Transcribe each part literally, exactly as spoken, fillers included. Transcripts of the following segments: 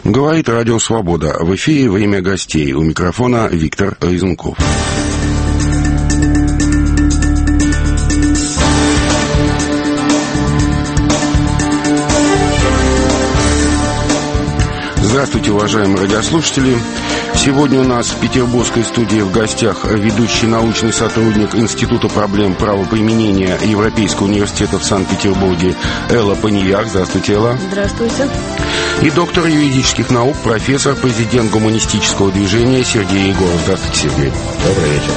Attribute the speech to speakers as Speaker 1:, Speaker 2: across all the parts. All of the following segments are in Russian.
Speaker 1: Говорит Радио Свобода. В эфире «Время гостей». У микрофона Виктор Резунков. Здравствуйте, уважаемые радиослушатели. Сегодня у нас в петербургской студии в гостях ведущий научный сотрудник Института проблем правоприменения Европейского университета в Санкт-Петербурге Элла Панияк. Здравствуйте, Элла.
Speaker 2: Здравствуйте.
Speaker 1: И доктор юридических наук, профессор, президент гуманистического движения Сергей Егоров. Здравствуйте, Сергей.
Speaker 3: Добрый вечер.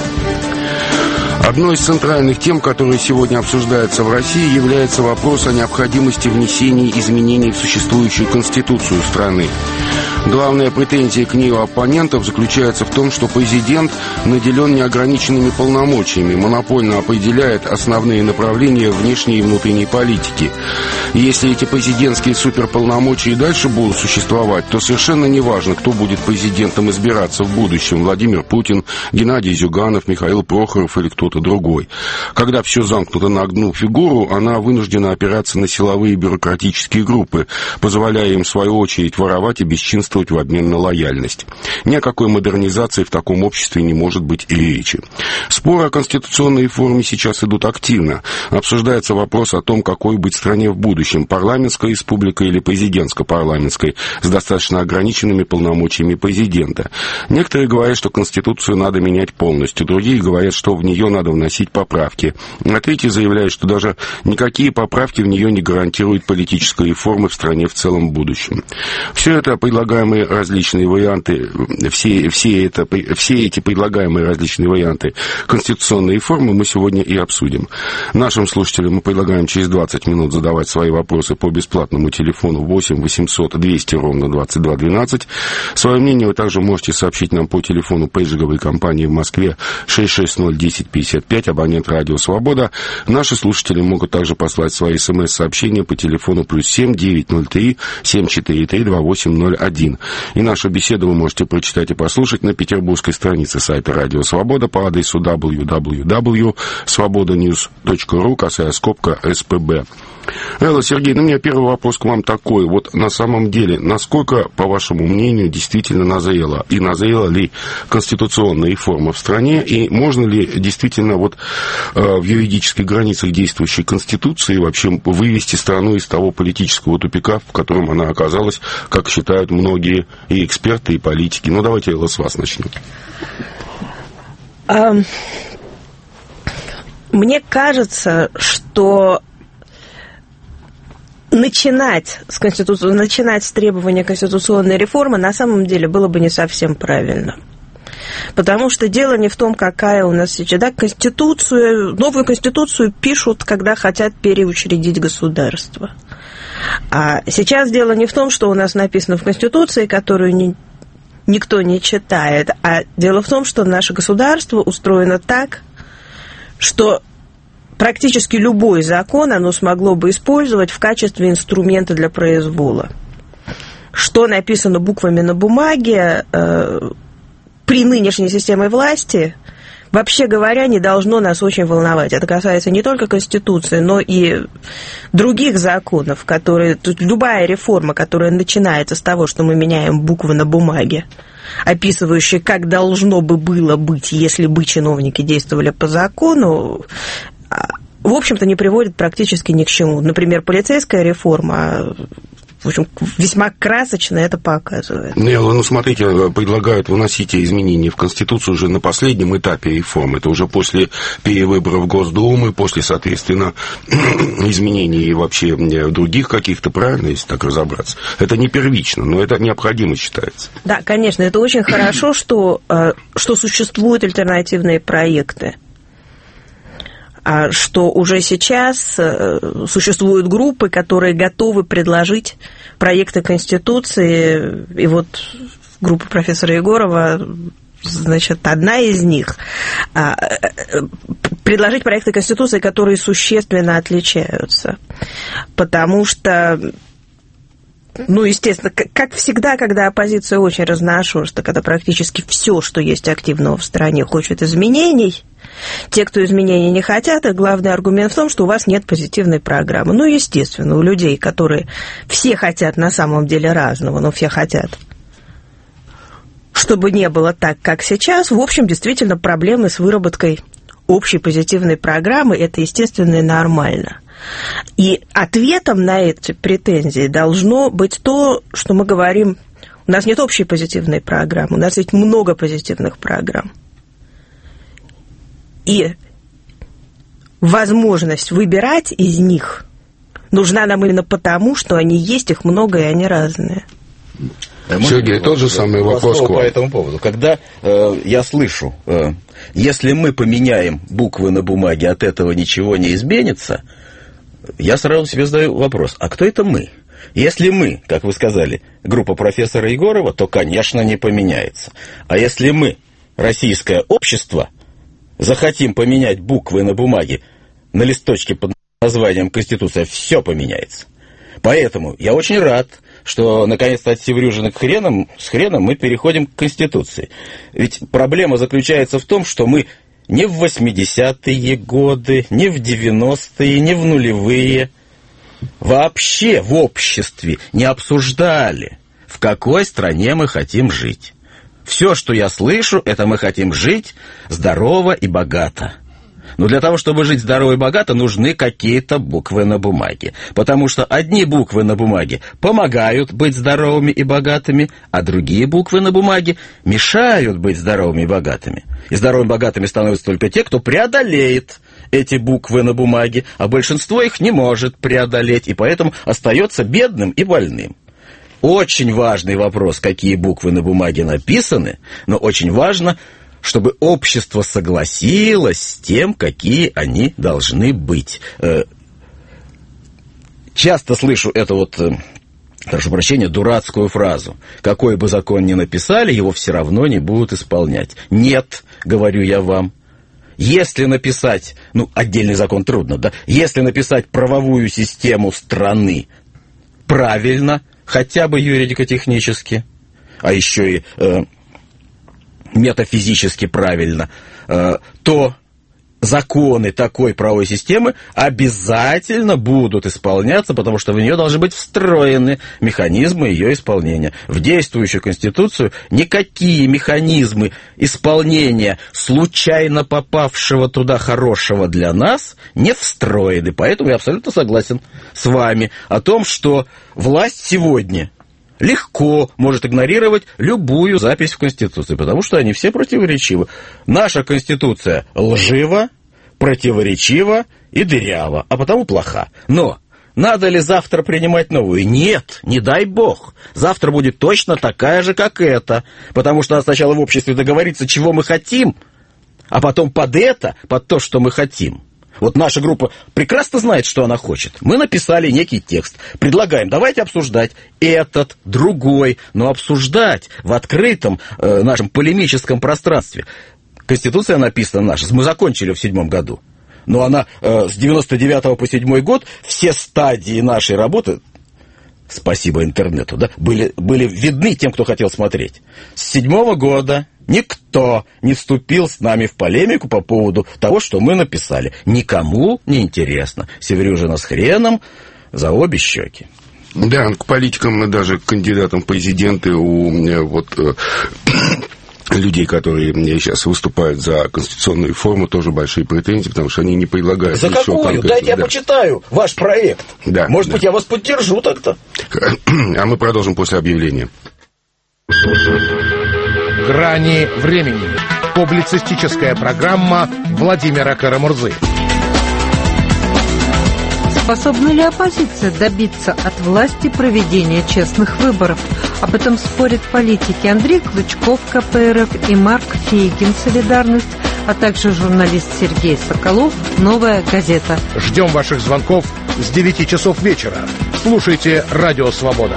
Speaker 1: Одной из центральных тем, которые сегодня обсуждаются в России, является вопрос о необходимости внесения изменений в существующую Конституцию страны. Главная претензия к ней у оппонентов заключается в том, что президент наделен неограниченными полномочиями, монопольно определяет основные направления внешней и внутренней политики. И если эти президентские суперполномочия и дальше будут существовать, то совершенно неважно, кто будет президентом избираться в будущем: Владимир Путин, Геннадий Зюганов, Михаил Прохоров или кто-то другой. Когда все замкнуто на одну фигуру, она вынуждена опираться на силовые бюрократические группы, позволяя им, в свою очередь, воровать и бесчинствовать в обмен на лояльность. Ни о какой модернизации в таком обществе не может быть и речи. Споры о конституционной реформе сейчас идут активно. Обсуждается вопрос о том, какой быть стране в будущем: парламентской республикой или президентско-парламентской, с достаточно ограниченными полномочиями президента. Некоторые говорят, что Конституцию надо менять полностью, другие говорят, что в нее надо вносить поправки, а третьи заявляют, что даже никакие поправки в нее не гарантируют политической реформы в стране в целом в будущем. Все это предлагаемые различные варианты, все, все, это, все эти предлагаемые различные варианты конституционной реформы мы сегодня и обсудим. Нашим слушателям мы предлагаем через двадцать минут задавать свои вопросы по бесплатному телефону восемь восемьсот двести ровно двадцать два двенадцать. Свое мнение вы также можете сообщить нам по телефону пейджинговой компании в Москве шесть шесть ноль десять пятьдесят пять, абонент Радио Свобода. Наши слушатели могут также послать свои смс-сообщения по телефону плюс семь девятьсот три семь четыре три два восемь ноль один. И нашу беседу вы можете прочитать и послушать на петербургской странице сайта Радио Свобода по адресу дабл ю дабл ю дабл ю точка свобода ньюс точка ру, косая скобка эс пэ бэ. Элла, Сергей, ну, у меня первый вопрос к вам такой. Вот на самом деле, насколько, по вашему мнению, действительно назрела? И назрела ли конституционная реформа в стране? И можно ли действительно вот э, в юридических границах действующей Конституции вообще вывести страну из того политического тупика, в котором она оказалась, как считают многие и эксперты, и политики? Ну, давайте, Элла, с вас начнем.
Speaker 2: Um, мне кажется, что начинать с конституции, начинать с требования конституционной реформы на самом деле было бы не совсем правильно. Потому что дело не в том, какая у нас сейчас... Да, конституцию, новую конституцию пишут, когда хотят переучредить государство. А сейчас дело не в том, что у нас написано в Конституции, которую не, никто не читает, а дело в том, что наше государство устроено так, что практически любой закон оно смогло бы использовать в качестве инструмента для произвола. Что написано буквами на бумаге, э, при нынешней системе власти, вообще говоря, не должно нас очень волновать. Это касается не только Конституции, но и других законов, которые... Тут любая реформа, которая начинается с того, что мы меняем буквы на бумаге, описывающие, как должно бы было быть, если бы чиновники действовали по закону, в общем-то, не приводит практически ни к чему. Например, полицейская реформа, в общем, весьма красочно это показывает.
Speaker 1: Ну, ну, смотрите, предлагают вносить изменения в Конституцию уже на последнем этапе реформы. Это уже после перевыборов Госдумы, после, соответственно, изменений вообще других каких-то, правильно, если так разобраться. Это не первично, но это необходимо считается. Да,
Speaker 2: конечно, это очень хорошо, что, что существуют альтернативные проекты. Что уже сейчас существуют группы, которые готовы предложить проекты Конституции, и вот группа профессора Егорова, значит, одна из них, предложить проекты Конституции, которые существенно отличаются, потому что ну, естественно, как всегда, когда оппозиция очень разношерстна, когда практически все, что есть активного в стране, хочет изменений, те, кто изменений не хотят, их главный аргумент в том, что у вас нет позитивной программы. Ну, естественно, у людей, которые все хотят на самом деле разного, но все хотят, чтобы не было так, как сейчас, в общем, действительно проблемы с выработкой общей позитивной программы, это естественно и нормально. И ответом на эти претензии должно быть то, что мы говорим, у нас нет общей позитивной программы, у нас есть много позитивных программ. И возможность выбирать из них нужна нам именно потому, что они есть, их много, и они разные.
Speaker 1: Сергей, тот же самый вопрос
Speaker 3: по этому поводу. Когда э, я слышу, э, если мы поменяем буквы на бумаге, от этого ничего не изменится, я сразу себе задаю вопрос, а кто это мы? Если мы, как вы сказали, группа профессора Егорова, то, конечно, не поменяется. А если мы, российское общество, захотим поменять буквы на бумаге, на листочке под названием Конституция, все поменяется. Поэтому я очень рад, что, наконец-то, от Севрюжина к хренам, с хреном мы переходим к Конституции. Ведь проблема заключается в том, что мы ни в восьмидесятые годы, ни в девяностые, ни в нулевые вообще в обществе не обсуждали, в какой стране мы хотим жить. Все, что я слышу, это мы хотим жить здорово и богато. Но для того, чтобы жить здорово и богато, нужны какие-то буквы на бумаге. Потому что одни буквы на бумаге помогают быть здоровыми и богатыми, а другие буквы на бумаге мешают быть здоровыми и богатыми. И здоровыми и богатыми становятся только те, кто преодолеет эти буквы на бумаге, а большинство их не может преодолеть, и поэтому остается бедным и больным. Очень важный вопрос, какие буквы на бумаге написаны, но очень важно, чтобы общество согласилось с тем, какие они должны быть. Часто слышу эту вот, прошу прощения, дурацкую фразу. Какой бы закон ни написали, его все равно не будут исполнять. Нет, говорю я вам. Если написать, ну, отдельный закон трудно, да? Если написать правовую систему страны правильно, хотя бы юридико-технически, а еще и э, метафизически правильно, э, то законы такой правовой системы обязательно будут исполняться, потому что в нее должны быть встроены механизмы ее исполнения. В действующую Конституцию никакие механизмы исполнения случайно попавшего туда хорошего для нас не встроены. Поэтому я абсолютно согласен с вами о том, что власть сегодня легко может игнорировать любую запись в Конституции, потому что они все противоречивы. Наша Конституция лжива, противоречива и дырява, а потому плоха. Но надо ли завтра принимать новую? Нет, не дай бог. Завтра будет точно такая же, как эта, потому что надо сначала в обществе договориться, чего мы хотим, а потом под это, под то, что мы хотим. Вот наша группа прекрасно знает, что она хочет. Мы написали некий текст, предлагаем, давайте обсуждать этот, другой, но обсуждать в открытом э, нашем полемическом пространстве. Конституция написана наша, мы закончили в седьмом году, но она э, с девяносто девятого по седьмой год, все стадии нашей работы, спасибо интернету, да, были, были видны тем, кто хотел смотреть. С седьмого года никто не вступил с нами в полемику по поводу того, что мы написали. Никому не интересно. Севрюжина с хреном за обе щеки.
Speaker 1: Да, к политикам, даже к кандидатам в президенты, у вот людей, которые сейчас выступают за конституционную реформу, тоже большие претензии, потому что они не предлагают...
Speaker 3: За какую? Дайте я да. почитаю ваш проект. Да, Может да. быть, я вас поддержу так-то.
Speaker 1: А мы продолжим после объявления.
Speaker 4: «Грани времени». Публицистическая программа Владимира Карамурзы.
Speaker 5: Способна ли оппозиция добиться от власти проведения честных выборов? Об этом спорят политики Андрей Клычков, ка пэ эр эф, и Марк Фейгин, «Солидарность», а также журналист Сергей Соколов, «Новая газета».
Speaker 4: Ждем ваших звонков с девяти часов вечера. Слушайте «Радио Свобода».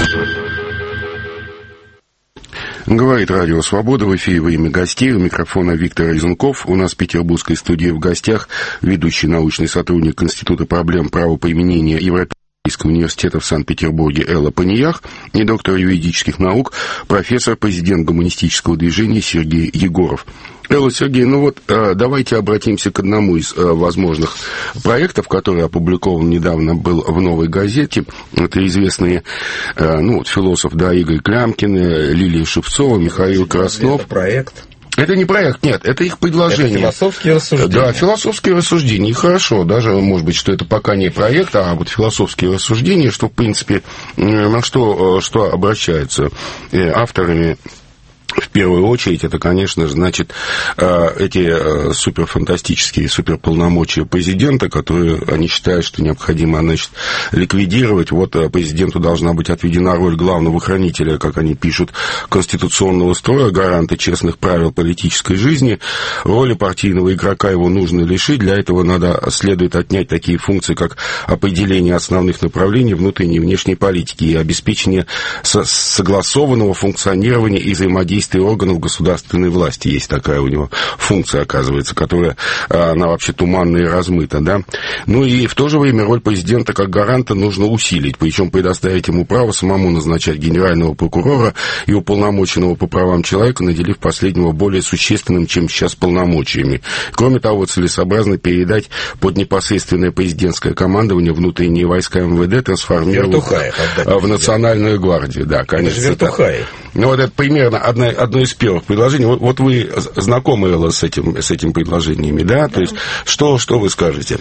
Speaker 1: Говорит Радио Свобода, в эфире «Время гостей», у микрофона Виктор Резунков. У нас в петербургской студии в гостях ведущий научный сотрудник Института проблем правоприменения Европейского университета в Санкт-Петербурге Элла Паниях и доктор юридических наук, профессор, президент гуманистического движения Сергей Егоров. Элла, Сергей, ну вот давайте обратимся к одному из возможных проектов, который опубликован недавно был в «Новой газете». Это известные ну, вот, философ, да, Игорь Клямкин, Лилия Шевцова, Михаил Краснов.
Speaker 3: Это проект.
Speaker 1: Это не проект, нет, это их предложение.
Speaker 3: Это философские рассуждения.
Speaker 1: Да, философские рассуждения. И хорошо, даже, может быть, что это пока не проект, а вот философские рассуждения, что, в принципе, на что, что обращаются авторами. В первую очередь, это, конечно же, значит, эти суперфантастические, суперполномочия президента, которые они считают, что необходимо, значит, ликвидировать. Вот президенту должна быть отведена роль главного хранителя, как они пишут, конституционного строя, гаранта честных правил политической жизни. Роли партийного игрока его нужно лишить. Для этого надо, следует отнять такие функции, как определение основных направлений внутренней и внешней политики и обеспечение согласованного функционирования и взаимодействия органов государственной власти. Есть такая у него функция, оказывается, которая, она вообще туманная и размыта, да. Ну и в то же время роль президента как гаранта нужно усилить, причем предоставить ему право самому назначать генерального прокурора и уполномоченного по правам человека, наделив последнего более существенным, чем сейчас, полномочиями. Кроме того, целесообразно передать под непосредственное президентское командование внутренние войска эм вэ дэ, трансформировать в национальную гвардию. Да, конечно.
Speaker 3: Вертухаев.
Speaker 1: Ну, вот это примерно одна, одно из первых предложений. Вот, вот вы знакомы, Элла, с этим, с этим предложениями, да? То есть, что, что вы скажете?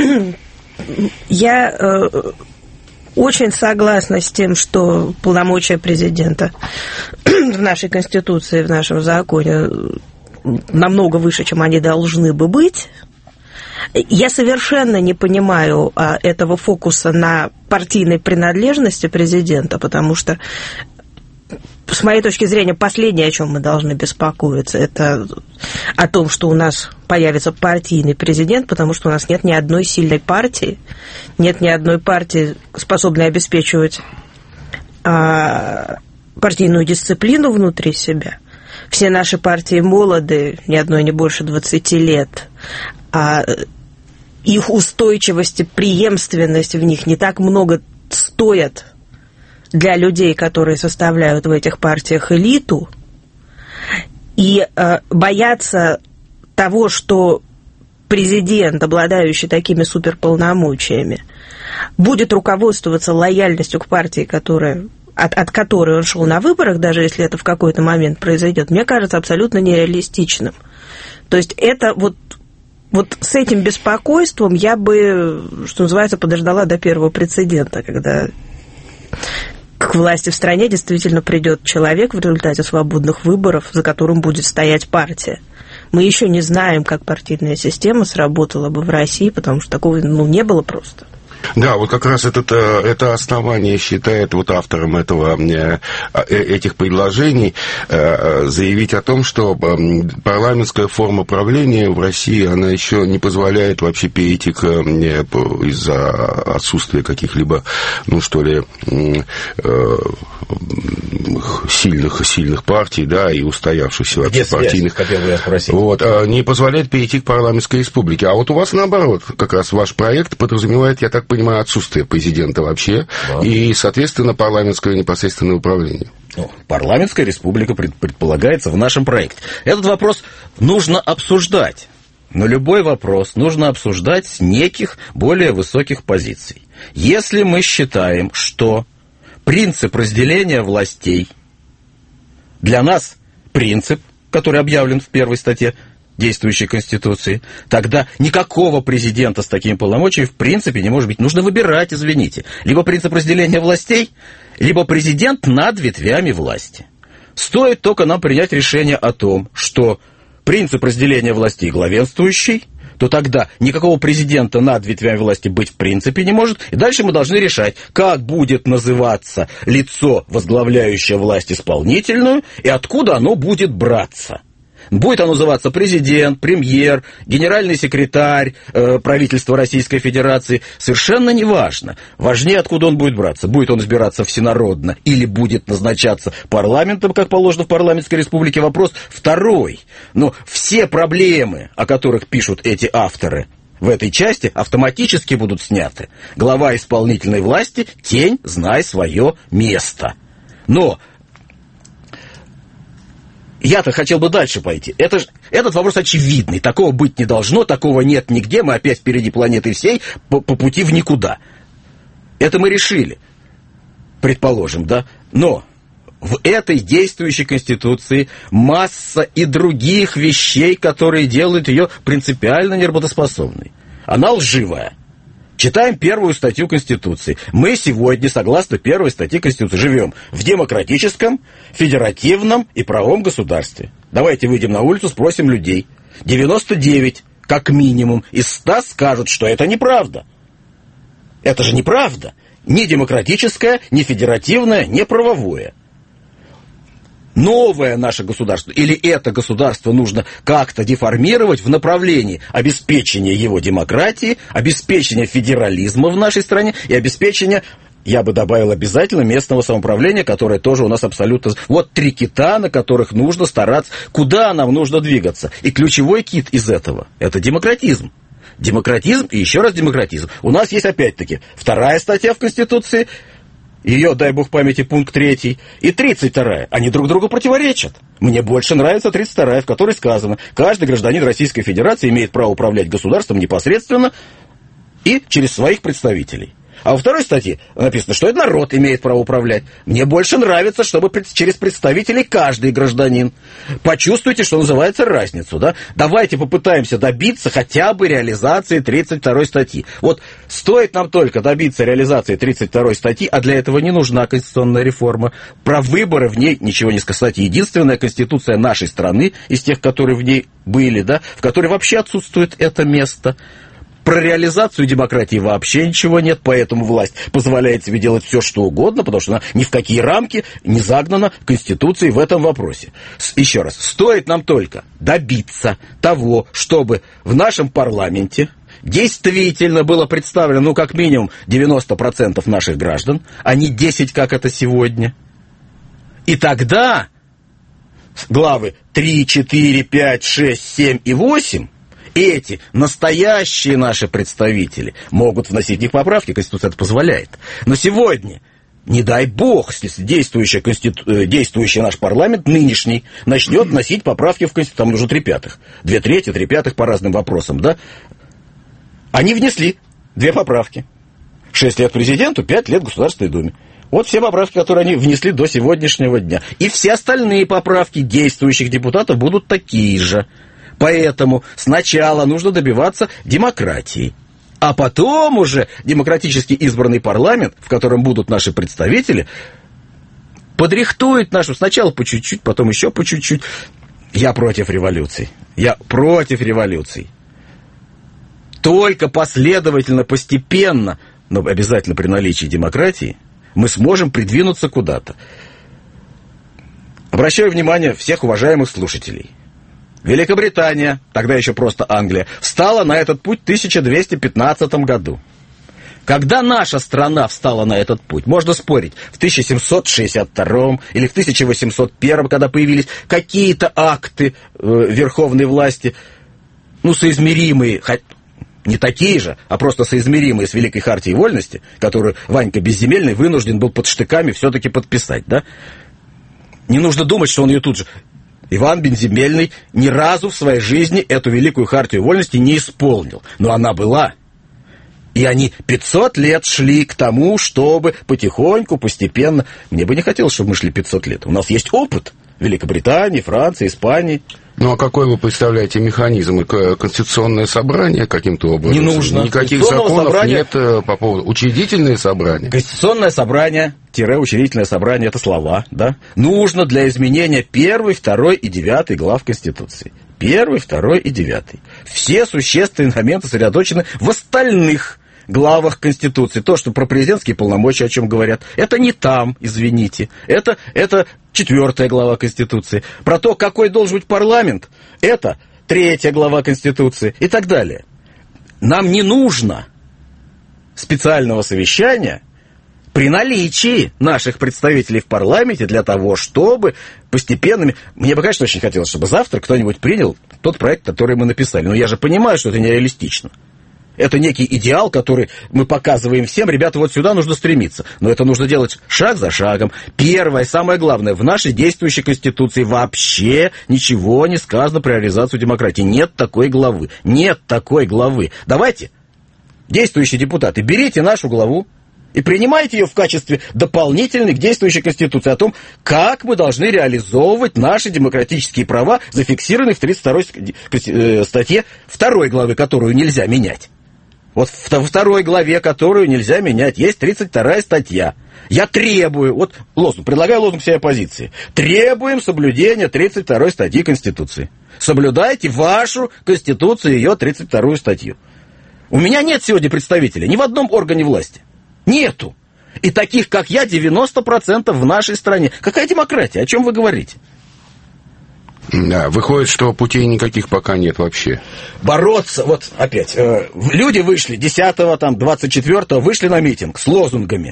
Speaker 2: Я э, очень согласна с тем, что полномочия президента в нашей Конституции, в нашем законе намного выше, чем они должны бы быть. Я совершенно не понимаю а, этого фокуса на партийной принадлежности президента, потому что, с моей точки зрения, последнее, о чем мы должны беспокоиться, это о том, что у нас появится партийный президент, потому что у нас нет ни одной сильной партии, нет ни одной партии, способной обеспечивать а, партийную дисциплину внутри себя. Все наши партии молоды, ни одной не больше двадцати лет, а их устойчивость и преемственность в них не так много стоят для людей, которые составляют в этих партиях элиту, и э, бояться того, что президент, обладающий такими суперполномочиями, будет руководствоваться лояльностью к партии, которая, от, от которой он шел на выборах, даже если это в какой-то момент произойдет, мне кажется абсолютно нереалистичным. То есть это вот, вот с этим беспокойством я бы, что называется, подождала до первого прецедента, когда к власти в стране действительно придет человек в результате свободных выборов, за которым будет стоять партия. Мы еще не знаем, как партийная система сработала бы в России, потому что такого ну, не было просто.
Speaker 1: Да, вот как раз этот, это основание считает вот автором этого, этих предложений заявить о том, что парламентская форма правления в России, она еще не позволяет вообще перейти к, из-за отсутствия каких-либо, ну что ли, сильных, сильных партий, да, и устоявшихся вообще партийных.
Speaker 3: Хотел бы я спросить.
Speaker 1: Вот, не позволяет перейти к парламентской республике. А вот у вас наоборот, как раз ваш проект подразумевает, я так понимаю, отсутствие президента вообще, да. И, соответственно, парламентское непосредственное управление.
Speaker 3: Ну, парламентская республика предполагается в нашем проекте. Этот вопрос нужно обсуждать. Но любой вопрос нужно обсуждать с неких более высоких позиций. Если мы считаем, что принцип разделения властей для нас принцип, который объявлен в первой статье действующей Конституции, тогда никакого президента с такими полномочиями в принципе не может быть. Нужно выбирать, извините, либо принцип разделения властей, либо президент над ветвями власти. Стоит только нам принять решение о том, что принцип разделения властей главенствующий, то тогда никакого президента над ветвями власти быть в принципе не может. И дальше мы должны решать, как будет называться лицо, возглавляющее власть исполнительную, и откуда оно будет браться. Будет оно называться президент, премьер, генеральный секретарь э, правительства Российской Федерации. Совершенно не важно. Важнее, откуда он будет браться. Будет он избираться всенародно или будет назначаться парламентом, как положено в парламентской республике. Вопрос второй. Но все проблемы, о которых пишут эти авторы, в этой части автоматически будут сняты. Глава исполнительной власти – тень, знай свое место. Но я-то хотел бы дальше пойти. Это ж, этот вопрос очевидный. Такого быть не должно, такого нет нигде. Мы опять впереди планеты всей по, по пути в никуда. Это мы решили, предположим, да? Но в этой действующей Конституции масса и других вещей, которые делают ее принципиально неработоспособной. Она лживая. Читаем первую статью Конституции. Мы сегодня, согласно первой статье Конституции, живем в демократическом, федеративном и правовом государстве. Давайте выйдем на улицу, спросим людей. девяносто девять, как минимум, из ста скажут, что это неправда. Это же неправда. Ни демократическое, ни федеративное, ни правовое. Новое наше государство, или это государство нужно как-то деформировать в направлении обеспечения его демократии, обеспечения федерализма в нашей стране и обеспечения, я бы добавил обязательно, местного самоуправления, которое тоже у нас абсолютно... Вот три кита, на которых нужно стараться, куда нам нужно двигаться. И ключевой кит из этого – это демократизм. Демократизм и еще раз демократизм. У нас есть опять-таки вторая статья в Конституции, ее, дай бог памяти, пункт третий, и тридцать вторая. Они друг другу противоречат. Мне больше нравится тридцать вторая, в которой сказано: каждый гражданин Российской Федерации имеет право управлять государством непосредственно и через своих представителей. А во второй статье написано, что это народ имеет право управлять. Мне больше нравится, чтобы через представителей каждый гражданин. Почувствуйте, что называется, разницу, да? Давайте попытаемся добиться хотя бы реализации тридцать второй статьи. Вот стоит нам только добиться реализации тридцать второй статьи, а для этого не нужна конституционная реформа. Про выборы в ней ничего не сказать. Единственная конституция нашей страны, из тех, которые в ней были, да, в которой вообще отсутствует это место. Про реализацию демократии вообще ничего нет, поэтому власть позволяет себе делать все, что угодно, потому что она ни в какие рамки не загнана Конституцией в этом вопросе. Еще раз, стоит нам только добиться того, чтобы в нашем парламенте действительно было представлено, ну, как минимум, девяносто процентов наших граждан, а не десять, как это сегодня. И тогда главы три, четыре, пять, шесть, семь и восемь, эти настоящие наши представители могут вносить в них поправки, Конституция это позволяет. Но сегодня, не дай бог, если действующий, конститу... действующий наш парламент, нынешний, начнет вносить поправки в Конституцию, там нужно три пятых, две трети, три пятых по разным вопросам, да? Они внесли две поправки. Шесть лет президенту, пять лет Государственной Думе. Вот все поправки, которые они внесли до сегодняшнего дня. И все остальные поправки действующих депутатов будут такие же. Поэтому сначала нужно добиваться демократии, а потом уже демократически избранный парламент, в котором будут наши представители, подрихтует нашу сначала по чуть-чуть, потом еще по чуть-чуть. Я против революций. Я против революций. Только последовательно, постепенно, но обязательно при наличии демократии, мы сможем придвинуться куда-то. Обращаю внимание всех уважаемых слушателей. Великобритания, тогда еще просто Англия, встала на этот путь в тысяча двести пятнадцатом году. Когда наша страна встала на этот путь, можно спорить, в тысяча семьсот шестьдесят втором или в тысяча восемьсот первом, когда появились какие-то акты э, верховной власти, ну, соизмеримые, хоть не такие же, а просто соизмеримые с Великой Хартией Вольности, которую Ванька Безземельный вынужден был под штыками все-таки подписать, да? Не нужно думать, что он ее тут же... Иван Безземельный ни разу в своей жизни эту Великую Хартию Вольности не исполнил. Но она была. И они пятьсот лет шли к тому, чтобы потихоньку, постепенно... Мне бы не хотелось, чтобы мы шли пятьсот лет. У нас есть опыт Великобритании, Франции, Испании.
Speaker 1: Ну, а какой вы представляете механизм? Конституционное собрание каким-то образом?
Speaker 3: Не нужно.
Speaker 1: Никаких законов
Speaker 3: собрания...
Speaker 1: нет по поводу... Учредительное собрание?
Speaker 3: Конституционное собрание, тире учредительное собрание, это слова, да? Нужно для изменения первый, второй и девятый глав Конституции. Первый, второй и девятый. Все существенные моменты сосредоточены в остальных главах Конституции. То, что про президентские полномочия, о чем говорят, это не там, извините. Это, это четвертая глава Конституции. Про то, какой должен быть парламент, это третья глава Конституции и так далее. Нам не нужно специального совещания при наличии наших представителей в парламенте для того, чтобы постепенно... Мне бы, конечно, очень хотелось, чтобы завтра кто-нибудь принял тот проект, который мы написали. Но я же понимаю, что это нереалистично. Это некий идеал, который мы показываем всем. Ребята, вот сюда нужно стремиться. Но это нужно делать шаг за шагом. Первое, самое главное, в нашей действующей Конституции вообще ничего не сказано про реализацию демократии. Нет такой главы. Нет такой главы. Давайте, действующие депутаты, берите нашу главу и принимайте ее в качестве дополнительной к действующей Конституции о том, как мы должны реализовывать наши демократические права, зафиксированные в тридцать второй статье второй главы, которую нельзя менять. Вот во второй главе, которую нельзя менять, есть тридцать вторая статья. Я требую, вот лозунг, предлагаю лозунг всей оппозиции. Требуем соблюдения тридцать второй статьи Конституции. Соблюдайте вашу Конституцию, ее тридцать вторую статью. У меня нет сегодня представителей ни в одном органе власти. Нету. И таких, как я, девяносто процентов в нашей стране. Какая демократия? О чем вы говорите?
Speaker 1: Да, выходит, что путей никаких пока нет вообще.
Speaker 3: Бороться, вот опять, э, люди вышли десятого, там, двадцать четвёртого, вышли на митинг с лозунгами.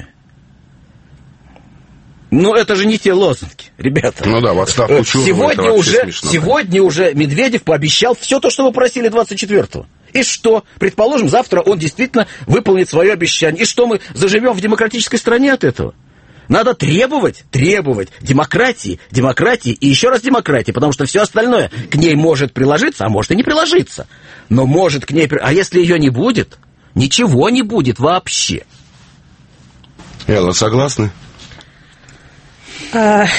Speaker 3: Ну, это же не те лозунги, ребята.
Speaker 1: Ну да, в отставку Чурова.
Speaker 3: Сегодня уже, сегодня уже Медведев пообещал все то, что вы просили двадцать четвёртого. И что? Предположим, завтра он действительно выполнит свое обещание. И что, мы заживем в демократической стране от этого? Надо требовать, требовать демократии, демократии и еще раз демократии, потому что все остальное к ней может приложиться, а может и не приложиться. Но может к ней... А если ее не будет, ничего не будет вообще.
Speaker 1: Элла, согласны?
Speaker 2: А...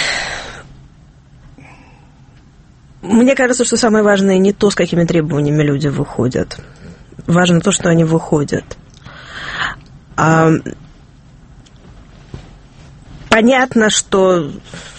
Speaker 2: Мне кажется, что самое важное не то, с какими требованиями люди выходят. Важно то, что они выходят. А... Понятно, что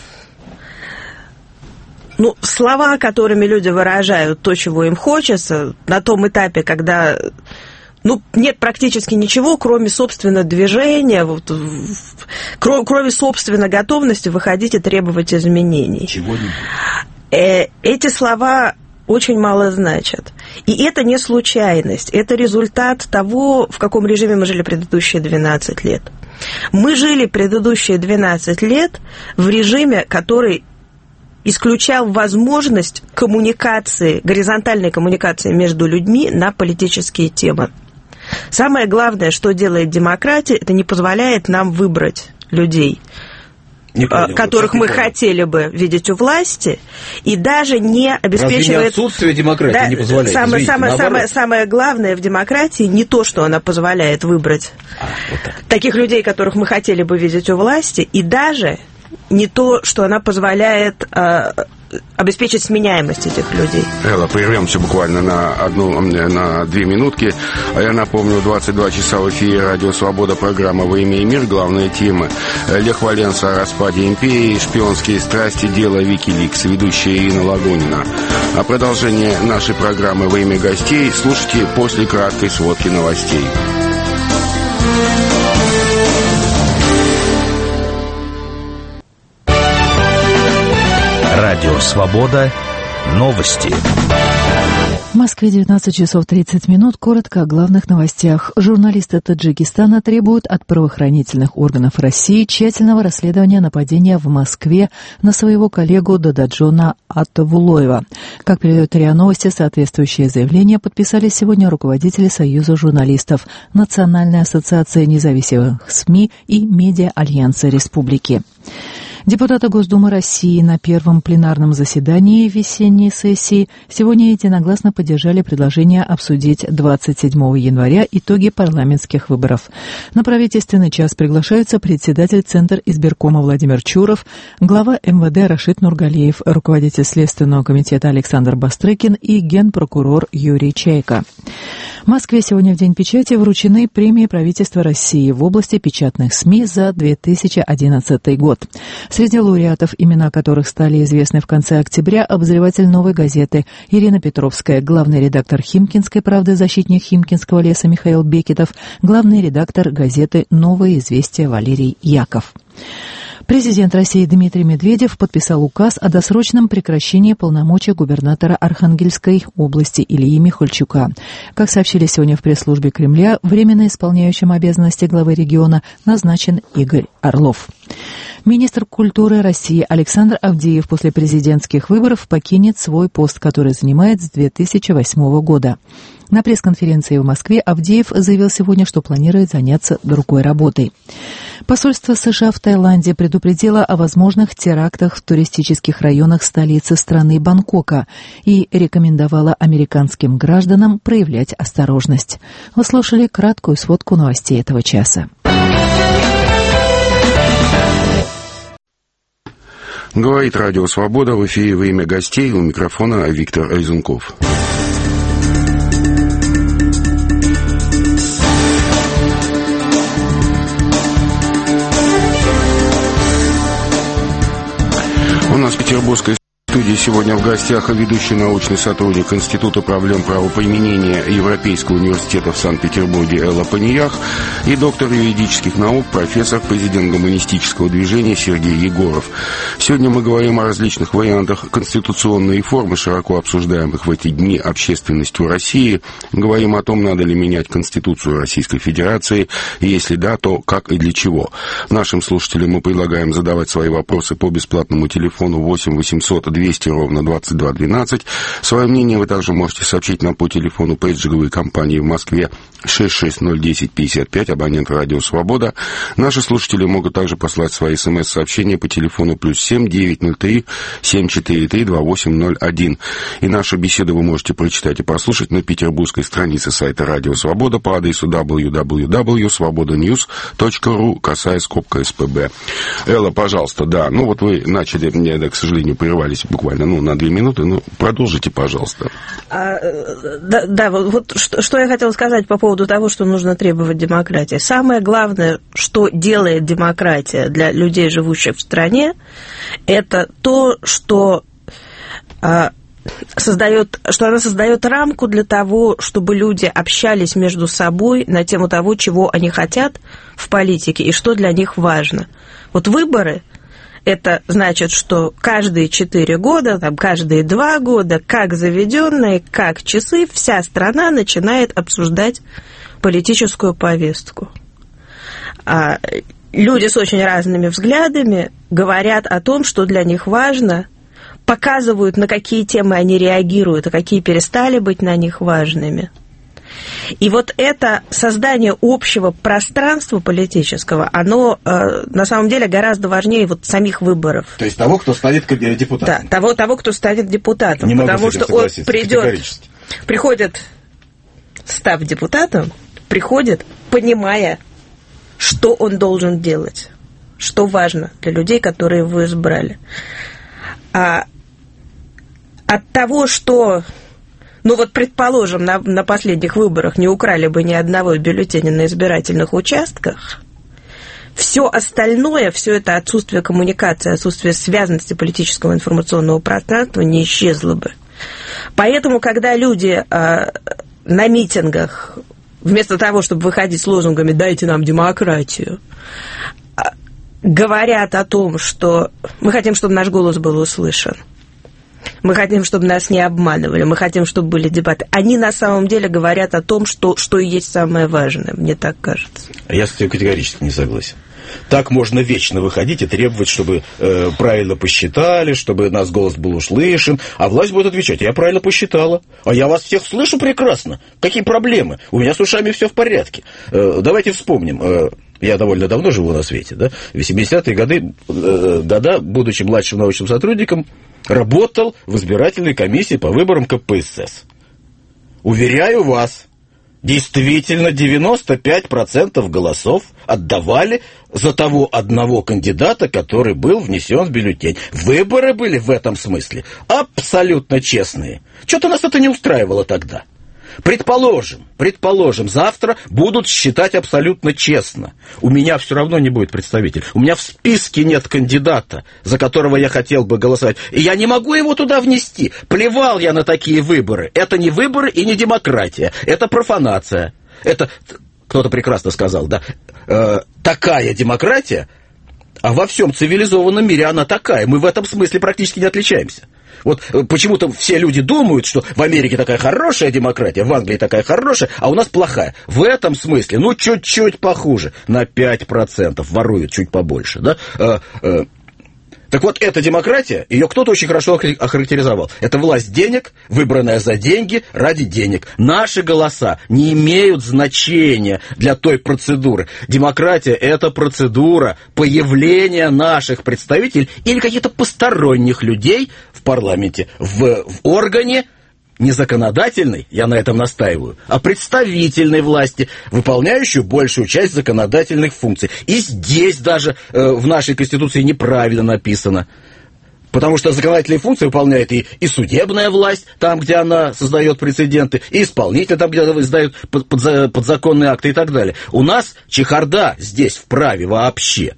Speaker 2: ну, слова, которыми люди выражают то, чего им хочется, на том этапе, когда ну, нет практически ничего, кроме собственного движения, вот, кроме собственной готовности выходить и требовать изменений.
Speaker 3: Чего не
Speaker 2: будет? Эти слова очень мало значат. И это не случайность, это результат того, в каком режиме мы жили предыдущие двенадцать лет. Мы жили предыдущие двенадцать лет в режиме, который исключал возможность коммуникации, горизонтальной коммуникации между людьми на политические темы. Самое главное, что делает демократия, это не позволяет нам выбрать людей, понял, которых мы хотели бы видеть у власти, и даже не обеспечивает...
Speaker 3: Разве не отсутствие демократии да, не позволяет?
Speaker 2: Самое,
Speaker 3: Извините,
Speaker 2: самое, самое, самое главное в демократии не то, что она позволяет выбрать
Speaker 3: а, вот так.
Speaker 2: таких людей, которых мы хотели бы видеть у власти, и даже не то, что она позволяет э, обеспечить сменяемость этих людей.
Speaker 1: Элла, прервемся буквально на одну, на две минутки. А я напомню, двадцать два часа в эфире Радио Свобода, программа «Во имя и мир». Главные темы: Лех Валенса о распаде империи, шпионские страсти, дело Викиликс, ведущая Ирина Лагунина. А продолжение нашей программы «Во имя гостей» слушайте после краткой сводки новостей.
Speaker 6: Радио «Свобода». Новости.
Speaker 7: В Москве девятнадцать часов тридцать минут. Коротко о главных новостях. Журналисты Таджикистана требуют от правоохранительных органов России тщательного расследования нападения в Москве на своего коллегу Дададжона Атавулоева. Как передает РИА Новости, соответствующее заявление подписали сегодня руководители Союза журналистов, Национальной ассоциации независимых СМИ и Медиа-альянса Республики. Депутаты Госдумы России на первом пленарном заседании весенней сессии сегодня единогласно поддержали предложение обсудить двадцать седьмого января итоги парламентских выборов. На правительственный час приглашаются председатель Центра избиркома Владимир Чуров, глава эм вэ дэ Рашид Нургалиев, руководитель Следственного комитета Александр Бастрыкин и генпрокурор Юрий Чайка. В Москве сегодня в День печати вручены премии правительства России в области печатных СМИ за две тысячи одиннадцатый год. Среди лауреатов, имена которых стали известны в конце октября, обозреватель «Новой газеты» Ирина Петровская, главный редактор «Химкинской правды», защитник Химкинского леса Михаил Бекетов, главный редактор газеты «Новые известия» Валерий Яков. Президент России Дмитрий Медведев подписал указ о досрочном прекращении полномочий губернатора Архангельской области Ильи Михальчука. Как сообщили сегодня в пресс-службе Кремля, временно исполняющим обязанности главы региона назначен Игорь Орлов. Министр культуры России Александр Авдеев после президентских выборов покинет свой пост, который занимает с две тысячи восьмого года. На пресс-конференции в Москве Авдеев заявил сегодня, что планирует заняться другой работой. Посольство США в Таиланде предупредило о возможных терактах в туристических районах столицы страны Бангкока и рекомендовало американским гражданам проявлять осторожность. Вы слушали краткую сводку новостей этого часа.
Speaker 1: Говорит Радио Свобода, в эфире «Время гостей», у микрофона Виктор Айзенков. У нас в петербургской студии сегодня в гостях ведущий научный сотрудник Института проблем правоприменения Европейского университета в Санкт-Петербурге Элла Паниях и доктор юридических наук, профессор, президент гуманистического движения Сергей Егоров. Сегодня мы говорим о различных вариантах конституционной реформы, широко обсуждаемых в эти дни общественностью России. Говорим о том, надо ли менять Конституцию Российской Федерации, и если да, то как и для чего. Нашим слушателям мы предлагаем задавать свои вопросы по бесплатному телефону восемь восемьсот двести ровно двадцать два двенадцать. Свое мнение вы также можете сообщить нам по телефону пейджинговой компании в Москве шесть шесть ноль десять пятьдесят пять, абонент Радио Свобода. Наши слушатели могут также послать свои смс-сообщения по телефону плюс семь девятьсот три семьсот четыре три два восемь ноль один. И нашу беседу вы можете прочитать и прослушать на петербургской странице сайта Радио Свобода по адресу дабл ю дабл ю дабл ю точка свобода ньюс точка ру, касая скобка СПБ. Элла, пожалуйста, да, ну вот вы начали, мне, да, к сожалению, прервались буквально, ну, на две минуты, ну, продолжите, пожалуйста.
Speaker 2: А, да, да, вот что, что я хотела сказать по поводу того, что нужно требовать демократии. Самое главное, что делает демократия для людей, живущих в стране, это то, что а, создает, что она создает рамку для того, чтобы люди общались между собой на тему того, чего они хотят в политике и что для них важно. Вот выборы – это значит, что каждые четыре года, там, каждые два года, как заведенные, как часы, вся страна начинает обсуждать политическую повестку. А люди с очень разными взглядами говорят о том, что для них важно, показывают, на какие темы они реагируют, а какие перестали быть на них важными. И вот это создание общего пространства политического, оно э, на самом деле гораздо важнее вот самих выборов.
Speaker 3: То есть того, кто станет депутатом.
Speaker 2: Да, того, того кто станет депутатом.
Speaker 3: Не
Speaker 2: потому что он придет, приходит, став депутатом, приходит, понимая, что он должен делать, что важно для людей, которые его избрали. А от того, что... Ну вот, предположим, на, на последних выборах не украли бы ни одного бюллетеня на избирательных участках, все остальное, все это отсутствие коммуникации, отсутствие связанности политического информационного пространства не исчезло бы. Поэтому, когда люди э, на митингах, вместо того, чтобы выходить с лозунгами «дайте нам демократию», э, говорят о том, что мы хотим, чтобы наш голос был услышан, мы хотим, чтобы нас не обманывали, мы хотим, чтобы были дебаты. Они на самом деле говорят о том, что, что и есть самое важное, мне так кажется.
Speaker 3: Я с этим категорически не согласен. Так можно вечно выходить и требовать, чтобы э, правильно посчитали, чтобы наш голос был услышан, а власть будет отвечать: я правильно посчитала, а я вас всех слышу прекрасно. Какие проблемы? У меня с ушами все в порядке. Э, давайте вспомним. Э, Я довольно давно живу на свете, да? В семидесятые годы, э, года, будучи младшим научным сотрудником, работал в избирательной комиссии по выборам ка пэ эс эс. Уверяю вас, действительно девяносто пять процентов голосов отдавали за того одного кандидата, который был внесен в бюллетень. Выборы были в этом смысле абсолютно честные. Что-то нас это не устраивало тогда. Предположим, предположим, завтра будут считать абсолютно честно. У меня все равно не будет представителя. У меня в списке нет кандидата, за которого я хотел бы голосовать. И я не могу его туда внести. Плевал я на такие выборы. Это не выборы и не демократия. Это профанация. Это, кто-то прекрасно сказал, да, э, такая демократия, а во всем цивилизованном мире она такая. Мы в этом смысле практически не отличаемся. Вот почему-то все люди думают, что в Америке такая хорошая демократия, в Англии такая хорошая, а у нас плохая. В этом смысле, ну, чуть-чуть похуже. На пять процентов воруют чуть побольше, да? Так вот, эта демократия, ее кто-то очень хорошо охарактеризовал. Это власть денег, выбранная за деньги, ради денег. Наши голоса не имеют значения для той процедуры. Демократия – это процедура появления наших представителей или каких-то посторонних людей в парламенте, в, в органе, не законодательной, я на этом настаиваю, а представительной власти, выполняющую большую часть законодательных функций. И здесь даже э, в нашей Конституции неправильно написано. Потому что законодательные функции выполняет и, и судебная власть, там, где она создает прецеденты, и исполнитель, там, где она издает под, под, подзаконные акты и так далее. У нас чехарда здесь в праве вообще.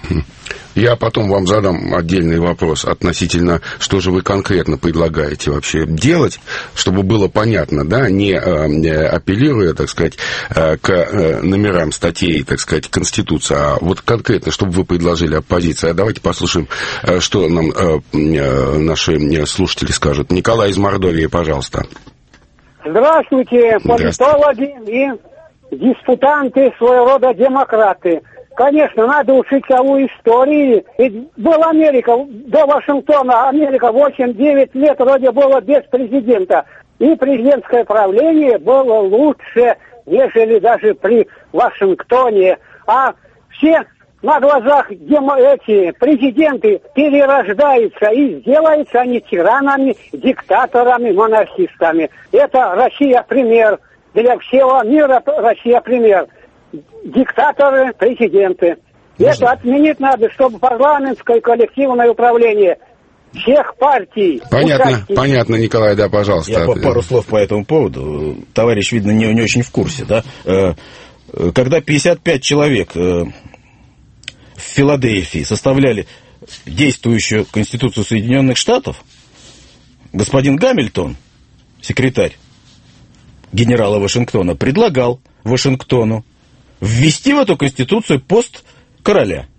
Speaker 1: Я потом вам задам отдельный вопрос относительно, что же вы конкретно предлагаете вообще делать, чтобы было понятно, да, не э, апеллируя, так сказать, э, к э, номерам статей, так сказать, Конституции, а вот конкретно, чтобы вы предложили оппозиции. А давайте послушаем, э, что нам э, э, наши слушатели скажут. Николай из Мордовии, пожалуйста.
Speaker 8: Здравствуйте, политологи и диспутанты, своего рода демократы. Конечно, надо учиться у истории. Ведь была Америка, до Вашингтона Америка восемь-девять лет вроде было без президента. И президентское правление было лучше, нежели даже при Вашингтоне. А все на глазах демо, эти президенты перерождаются и сделаются они тиранами, диктаторами, монархистами. Это Россия пример. Для всего мира Россия пример. Диктаторы, президенты. Можно? Это отменить надо, чтобы парламентское коллективное управление всех партий.
Speaker 1: Понятно,
Speaker 8: участий.
Speaker 1: Понятно, Николай, да, пожалуйста.
Speaker 3: Я пару слов по этому поводу. Товарищ, видно, не, не очень в курсе, да. Когда пятьдесят пять человек в Филадельфии составляли действующую Конституцию Соединенных Штатов, господин Гамильтон, секретарь генерала Вашингтона, предлагал Вашингтону ввести в эту Конституцию пост короля.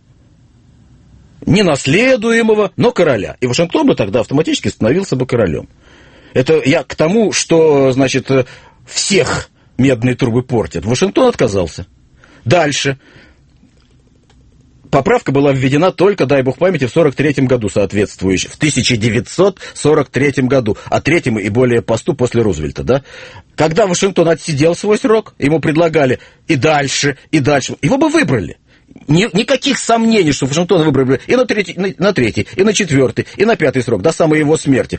Speaker 3: Не наследуемого, но короля. И Вашингтон бы тогда автоматически становился бы королем. Это я к тому, что, значит, всех медные трубы портят. Вашингтон отказался. Дальше. Поправка была введена только, дай бог памяти, в сорок третьем году соответствующей, в тысяча девятьсот сорок третьем году, о третьем и более посту после Рузвельта, да? Когда Вашингтон отсидел свой срок, ему предлагали и дальше, и дальше, его бы выбрали. Ни, никаких сомнений, что Вашингтона выбрали и на третий, на, на третий, и на четвертый, и на пятый срок, до самой его смерти.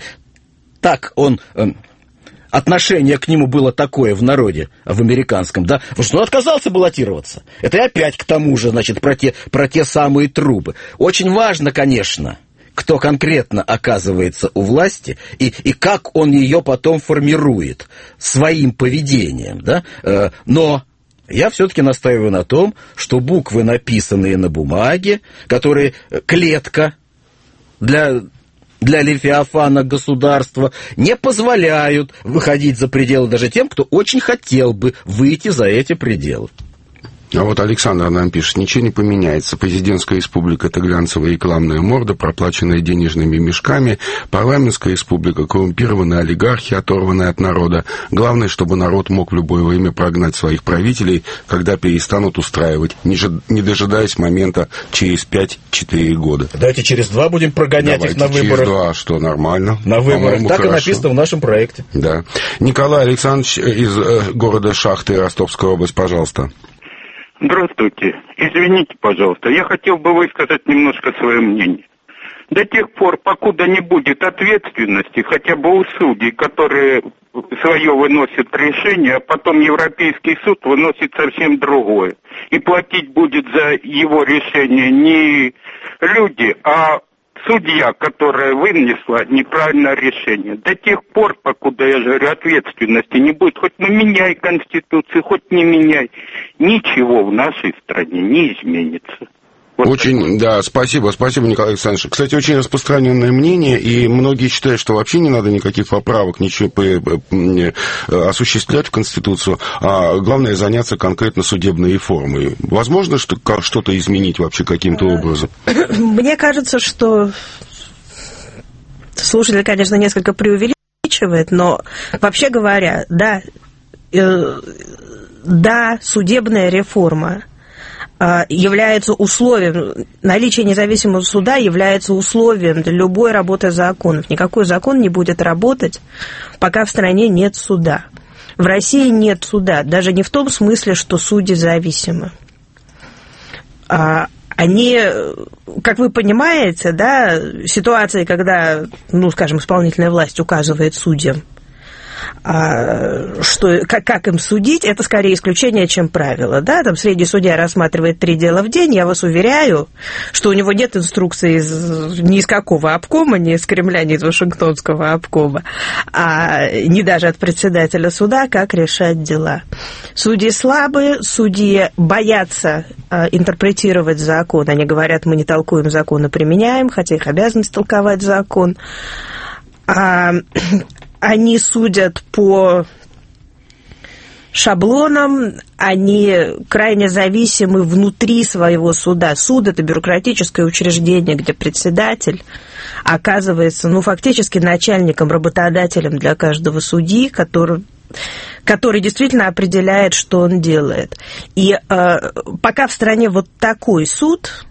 Speaker 3: Так он... Э, отношение к нему было такое в народе, в американском, да, потому что он отказался баллотироваться. Это и опять к тому же, значит, про те, про те самые трубы. Очень важно, конечно, кто конкретно оказывается у власти и, и как он ее потом формирует своим поведением, да, но... Я все-таки настаиваю на том, что буквы, написанные на бумаге, которые клетка для, для левиафана государства, не позволяют выходить за пределы даже тем, кто очень хотел бы выйти за эти пределы.
Speaker 1: А вот Александр нам пишет, ничего не поменяется. Президентская республика – это глянцевая рекламная морда, проплаченная денежными мешками. Парламентская республика – коррумпированная олигархия, оторванная от народа. Главное, чтобы народ мог в любое время прогнать своих правителей, когда перестанут устраивать, не дожидаясь момента через пять-четыре года.
Speaker 3: Давайте через два будем прогонять
Speaker 1: Давайте
Speaker 3: их на выборах.
Speaker 1: через два, что нормально.
Speaker 3: На выборах. Так
Speaker 1: хорошо.
Speaker 3: И написано в нашем проекте.
Speaker 1: Да. Николай Александрович из э, города Шахты, Ростовская область, пожалуйста.
Speaker 9: Здравствуйте. Извините, пожалуйста, я хотел бы высказать немножко свое мнение. До тех пор, покуда не будет ответственности хотя бы у судей, которые свое выносят решение, а потом Европейский суд выносит совсем другое. И платить будет за его решение не люди, а судья, которая вынесла неправильное решение. До тех пор, покуда, я же говорю, ответственности не будет, хоть ну меняй Конституцию, хоть не меняй, ничего в нашей стране не изменится. Вот
Speaker 1: очень, да, спасибо, спасибо, Николай Александрович. Кстати, очень распространенное мнение, и многие считают, что вообще не надо никаких поправок, ничего осуществлять в Конституцию, а главное заняться конкретно судебной реформой. Возможно, что что-то изменить вообще каким-то образом?
Speaker 2: Мне кажется, что слушатель, конечно, несколько преувеличивает, но вообще говоря, да, э, да, судебная реформа, является условием, наличие независимого суда является условием для любой работы законов. Никакой закон не будет работать, пока в стране нет суда. В России нет суда, даже не в том смысле, что судьи зависимы. Они, как вы понимаете, да, ситуации, когда, ну, скажем, исполнительная власть указывает судьям, что, как, как им судить, это скорее исключение, чем правило. Да? Там средний судья рассматривает три дела в день, я вас уверяю, что у него нет инструкции из, ни из какого обкома, ни из Кремля, ни из Вашингтонского обкома, а не даже от председателя суда, как решать дела. Судьи слабые, судьи боятся а, интерпретировать закон. Они говорят, мы не толкуем закон, а применяем, хотя их обязанность толковать закон. А, Они судят по шаблонам, они крайне зависимы внутри своего суда. Суд – это бюрократическое учреждение, где председатель оказывается, ну, фактически начальником, работодателем для каждого судьи, который, который действительно определяет, что он делает. И э, пока в стране вот такой суд,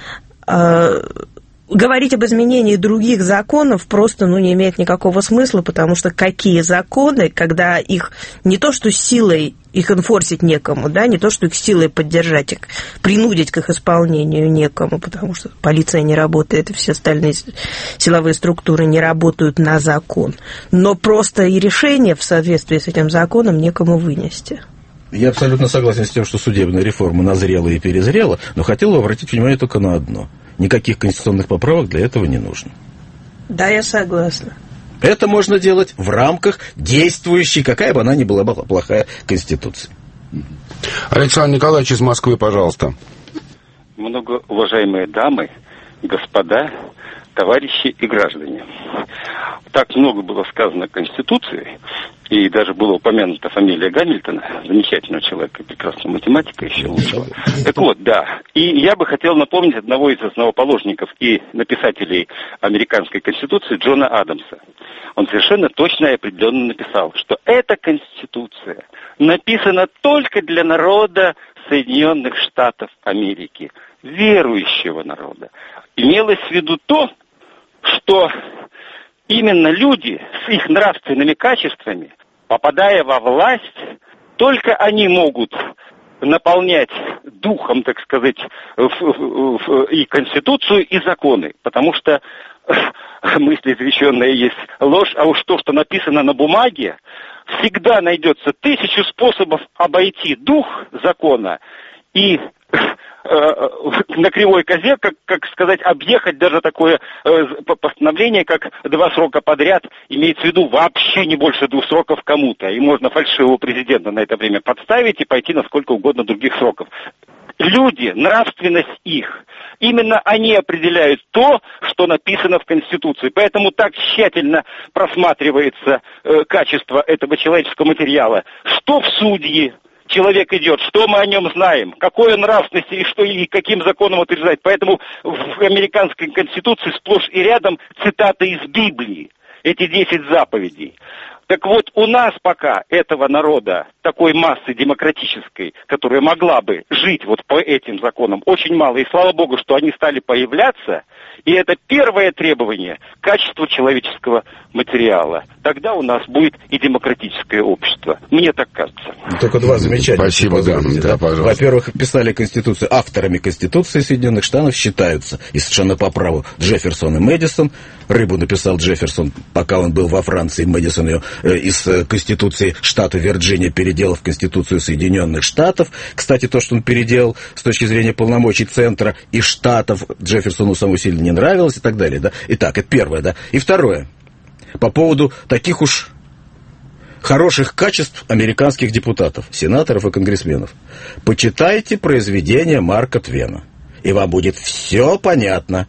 Speaker 2: э, говорить об изменении других законов просто, ну, не имеет никакого смысла, потому что какие законы, когда их не то что силой их энфорсить некому, да, не то что их силой поддержать, их принудить к их исполнению некому, потому что полиция не работает, и все остальные силовые структуры не работают на закон. Но просто и решение в соответствии с этим законом некому вынести.
Speaker 3: Я абсолютно согласен с тем, что судебная реформа назрела и перезрела, но хотел бы обратить внимание только на одно. Никаких конституционных поправок для этого не нужно.
Speaker 2: Да, я согласна.
Speaker 3: Это можно делать в рамках действующей, какая бы она ни была плохая, Конституции.
Speaker 1: Александр Николаевич из Москвы, пожалуйста.
Speaker 10: Многоуважаемые дамы, господа, товарищи и граждане. Так много было сказано о Конституции, и даже была упомянута фамилия Гамильтона, замечательного человека, прекрасного математика, еще лучшего. Так вот, да. И я бы хотел напомнить одного из основоположников и написателей американской Конституции, Джона Адамса. Он совершенно точно и определенно написал, что эта Конституция написана только для народа Соединенных Штатов Америки, верующего народа. Имелось в виду то, что именно люди с их нравственными качествами, попадая во власть, только они могут наполнять духом, так сказать, и Конституцию, и законы. Потому что мысль изреченная есть ложь, а уж то, что написано на бумаге, всегда найдется тысячу способов обойти дух закона и на кривой козе, как, как сказать, объехать даже такое э, постановление, как два срока подряд, имеется в виду вообще не больше двух сроков кому-то. И можно фальшивого президента на это время подставить и пойти на сколько угодно других сроков. Люди, нравственность их, именно они определяют то, что написано в Конституции. Поэтому так тщательно просматривается э, качество этого человеческого материала. Что в судьи человек идет, что мы о нем знаем, какой он нравственности и что и каким законом утверждать. Поэтому в американской Конституции сплошь и рядом цитаты из Библии, эти десять заповедей. Так вот, у нас пока этого народа, такой массы демократической, которая могла бы жить вот по этим законам, очень мало. И слава богу, что они стали появляться. И это первое требование – качество человеческого материала. Тогда у нас будет и демократическое общество. Мне так кажется.
Speaker 3: Только два замечания.
Speaker 1: Спасибо, да, да, пожалуйста.
Speaker 3: Во-первых, писали Конституцию. Авторами Конституции Соединенных Штатов считаются, и совершенно по праву, Джефферсон и Мэдисон. Рыбу написал Джефферсон, пока он был во Франции. Мэдисон ее э, из э, Конституции штата Вирджиния переделал в Конституцию Соединенных Штатов. Кстати, то, что он переделал с точки зрения полномочий центра и штатов, Джефферсону самому сильно не нравилось и так далее. Да? Итак, это первое. Да? И второе. По поводу таких уж хороших качеств американских депутатов, сенаторов и конгрессменов. Почитайте произведения Марка Твена, и вам будет все понятно.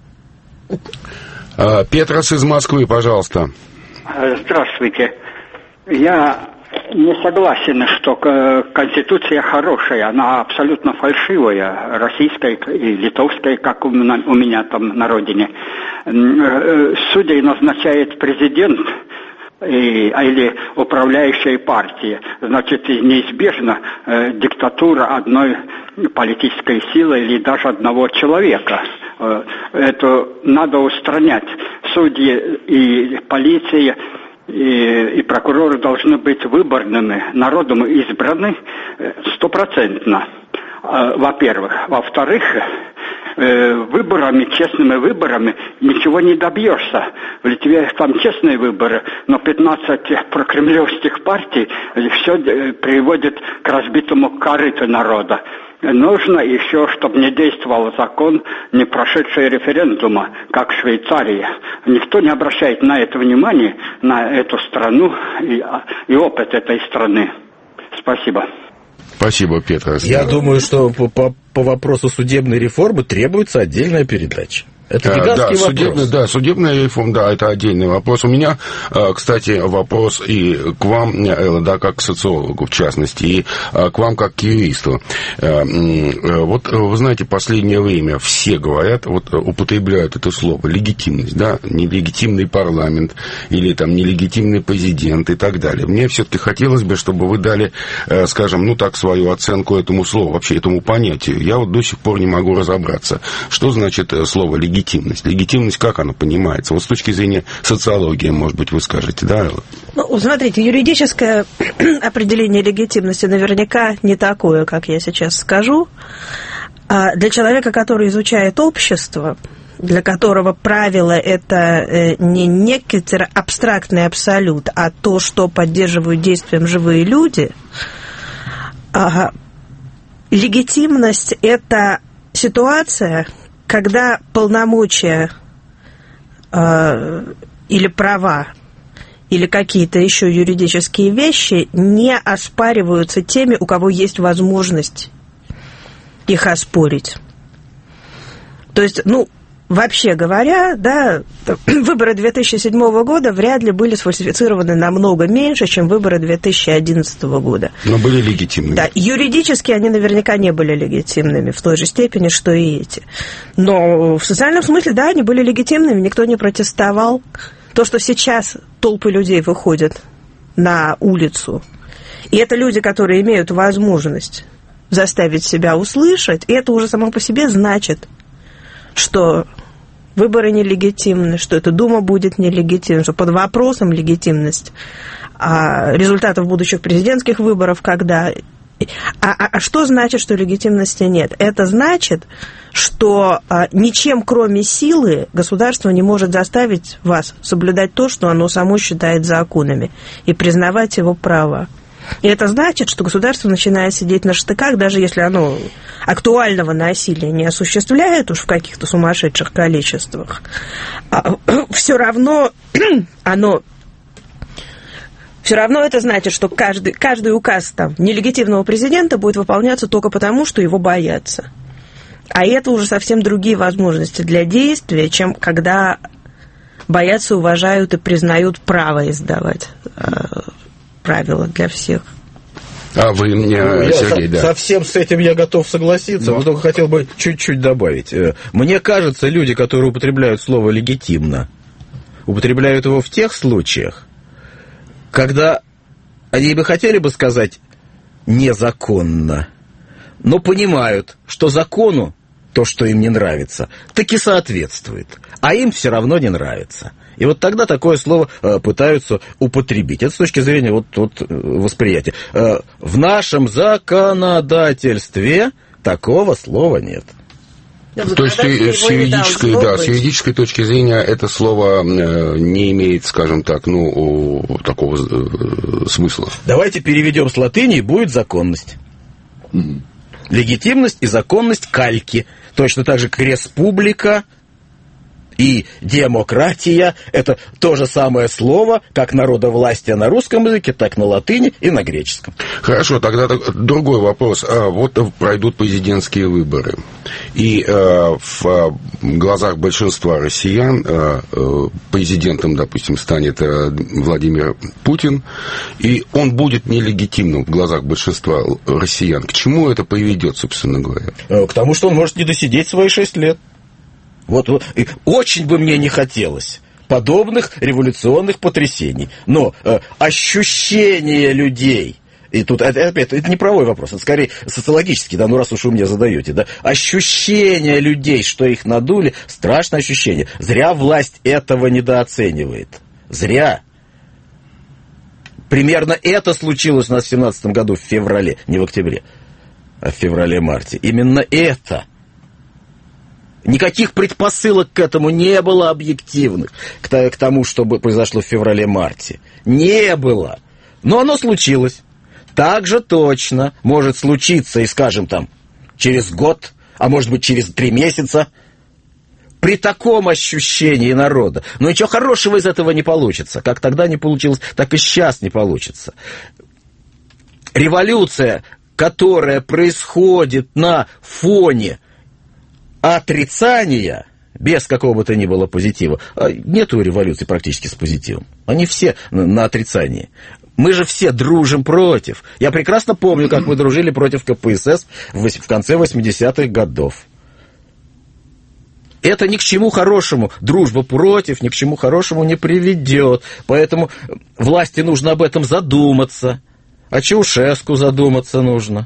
Speaker 1: Петрос из Москвы, пожалуйста.
Speaker 11: Здравствуйте. Я не согласен, что Конституция хорошая, она абсолютно фальшивая, российская и литовская, как у меня там на родине. Судей назначает президент и, а или управляющей партии. Значит, неизбежна э, диктатура одной политической силы или даже одного человека. Э, это надо устранять. Судьи и полиция и, и прокуроры должны быть выборными, народом избраны стопроцентно, э, во-первых. Во-вторых, выборами, честными выборами ничего не добьешься. В Литве там честные выборы, но пятнадцать прокремлевских партий все приводит к разбитому корыту народа. Нужно еще, чтобы не действовал закон, не прошедший референдума, как в Швейцарии. Никто не обращает на это внимания, на эту страну и, и опыт этой страны. Спасибо.
Speaker 1: Спасибо, Петр.
Speaker 3: Я думаю, что по, по, по вопросу судебной реформы требуется отдельная передача. Это гигантский
Speaker 1: да,
Speaker 3: вопрос.
Speaker 1: Судебный, да, судебная реформа, да, это отдельный вопрос. У меня, кстати, вопрос и к вам, Элла, да, как к социологу, в частности, и к вам, как к юристу. Вот, вы знаете, последнее время все говорят, вот употребляют это слово, легитимность, да, нелегитимный парламент или там нелегитимный президент и так далее. Мне все-таки хотелось бы, чтобы вы дали, скажем, ну так, свою оценку этому слову, вообще этому понятию. Я вот до сих пор не могу разобраться, что значит слово легитимность. Легитимность. Легитимность, как она понимается? Вот с точки зрения социологии, может быть, вы скажете, да, Элла?
Speaker 2: Ну, смотрите, юридическое определение легитимности наверняка не такое, как я сейчас скажу. А для человека, который изучает общество, для которого правило – это не некий абстрактный абсолют, а то, что поддерживают действием живые люди, легитимность – это ситуация, когда полномочия э, или права, или какие-то еще юридические вещи не оспариваются теми, у кого есть возможность их оспорить. То есть, ну, вообще говоря, да, выборы две тысячи седьмого года вряд ли были сфальсифицированы намного меньше, чем выборы две тысячи одиннадцатого года.
Speaker 1: Но были легитимными.
Speaker 2: Да, юридически они наверняка не были легитимными в той же степени, что и эти. Но в социальном смысле, да, они были легитимными, никто не протестовал. То, что сейчас толпы людей выходят на улицу, и это люди, которые имеют возможность заставить себя услышать, и это уже само по себе значит, что выборы нелегитимны, что эта Дума будет нелегитимна, что под вопросом легитимность а, результатов будущих президентских выборов, когда... А, а, а что значит, что легитимности нет? Это значит, что а, ничем, кроме силы, государство не может заставить вас соблюдать то, что оно само считает законами, и признавать его право. И это значит, что государство начинает сидеть на штыках, даже если оно актуального насилия не осуществляет уж в каких-то сумасшедших количествах, все равно оно... Все равно это значит, что каждый, каждый указ там, нелегитимного президента будет выполняться только потому, что его боятся. А это уже совсем другие возможности для действия, чем когда боятся, уважают и признают право издавать правила для всех.
Speaker 1: А вы мне,
Speaker 3: ну,
Speaker 1: Сергей,
Speaker 3: со-
Speaker 1: да.
Speaker 3: Совсем с этим я готов согласиться, но... но только хотел бы чуть-чуть добавить. Мне кажется, люди, которые употребляют слово «легитимно», употребляют его в тех случаях, когда они бы хотели бы сказать «незаконно», но понимают, что закону то, что им не нравится, таки соответствует, а им все равно не нравится. И вот тогда такое слово э, пытаются употребить. Это с точки зрения вот, вот, восприятия. Э, в нашем законодательстве такого слова нет.
Speaker 1: То есть с юридической, да, с юридической точки зрения это слово не имеет, скажем так, ну, такого смысла.
Speaker 3: Давайте переведем с латыни, и будет законность. Mm-hmm. Легитимность и законность кальки. Точно так же как республика и демократия – это то же самое слово, как народовластие на русском языке, так на латыни и на греческом.
Speaker 1: Хорошо, тогда другой вопрос. Вот пройдут президентские выборы, и в глазах большинства россиян президентом, допустим, станет Владимир Путин, и он будет нелегитимным в глазах большинства россиян. К чему это приведет, собственно говоря?
Speaker 3: К тому, что он может не досидеть свои шесть лет. Вот, вот. И очень бы мне не хотелось, подобных революционных потрясений. Но э, ощущение людей, и тут это, опять, это не правовой вопрос, это скорее социологический, да, ну раз уж вы мне задаете, да, ощущение людей, что их надули, страшное ощущение. Зря власть этого недооценивает. Зря. Примерно это случилось у нас в семнадцатом году в феврале, не в октябре, а в феврале-марте. Именно это. Никаких предпосылок к этому не было объективных, к тому, что произошло в феврале-марте. Не было. Но оно случилось. Так же точно может случиться и, скажем, там, через год, а может быть, через три месяца, при таком ощущении народа. Но ничего хорошего из этого не получится. Как тогда не получилось, так и сейчас не получится. Революция, которая происходит на фоне отрицания, без какого бы то ни было позитива, нету революции практически с позитивом. Они все на отрицании. Мы же все дружим против. Я прекрасно помню, как мы дружили против ка пэ эс эс в конце восьмидесятых годов. Это ни к чему хорошему. Дружба против ни к чему хорошему не приведет. Поэтому власти нужно об этом задуматься. А Чаушеску задуматься нужно.